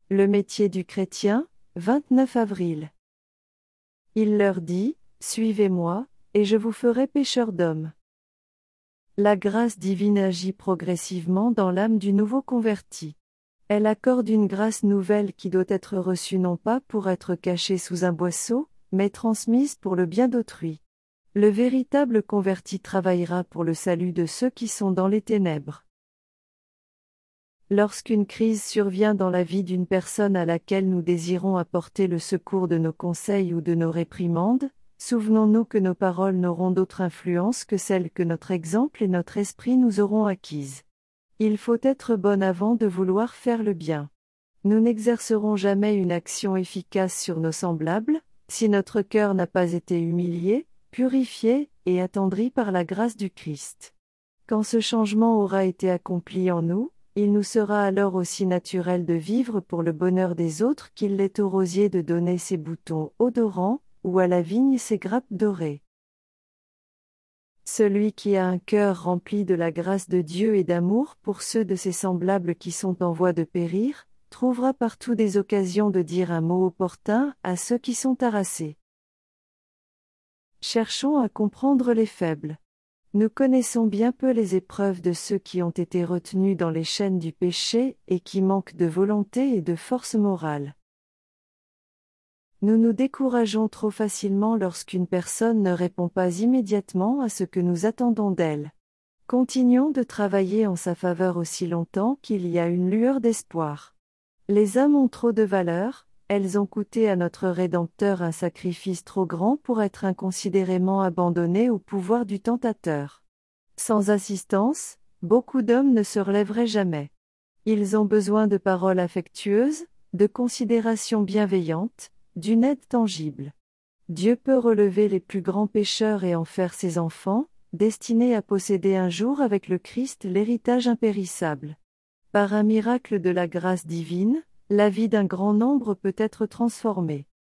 Le métier du chrétien, 29 avril. Il leur dit, « Suivez-moi, et je vous ferai pécheurs d'hommes. » La grâce divine agit progressivement dans l'âme du nouveau converti. Elle accorde une grâce nouvelle qui doit être reçue non pas pour être cachée sous un boisseau, mais transmise pour le bien d'autrui. Le véritable converti travaillera pour le salut de ceux qui sont dans les ténèbres. Lorsqu'une crise survient dans la vie d'une personne à laquelle nous désirons apporter le secours de nos conseils ou de nos réprimandes, souvenons-nous que nos paroles n'auront d'autre influence que celle que notre exemple et notre esprit nous auront acquise. Il faut être bon avant de vouloir faire le bien. Nous n'exercerons jamais une action efficace sur nos semblables, si notre cœur n'a pas été humilié, purifié et attendri par la grâce du Christ. Quand ce changement aura été accompli en nous, il nous sera alors aussi naturel de vivre pour le bonheur des autres qu'il l'est au rosier de donner ses boutons odorants, ou à la vigne ses grappes dorées. Celui qui a un cœur rempli de la grâce de Dieu et d'amour pour ceux de ses semblables qui sont en voie de périr, trouvera partout des occasions de dire un mot opportun à ceux qui sont harassés. Cherchons à comprendre les faibles. Nous connaissons bien peu les épreuves de ceux qui ont été retenus dans les chaînes du péché et qui manquent de volonté et de force morale. Nous nous décourageons trop facilement lorsqu'une personne ne répond pas immédiatement à ce que nous attendons d'elle. Continuons de travailler en sa faveur aussi longtemps qu'il y a une lueur d'espoir. Les âmes ont trop de valeur, elles ont coûté à notre Rédempteur un sacrifice trop grand pour être inconsidérément abandonnées au pouvoir du tentateur. Sans assistance, beaucoup d'hommes ne se relèveraient jamais. Ils ont besoin de paroles affectueuses, de considérations bienveillantes, d'une aide tangible. Dieu peut relever les plus grands pécheurs et en faire ses enfants, destinés à posséder un jour avec le Christ l'héritage impérissable. Par un miracle de la grâce divine, la vie d'un grand nombre peut être transformée.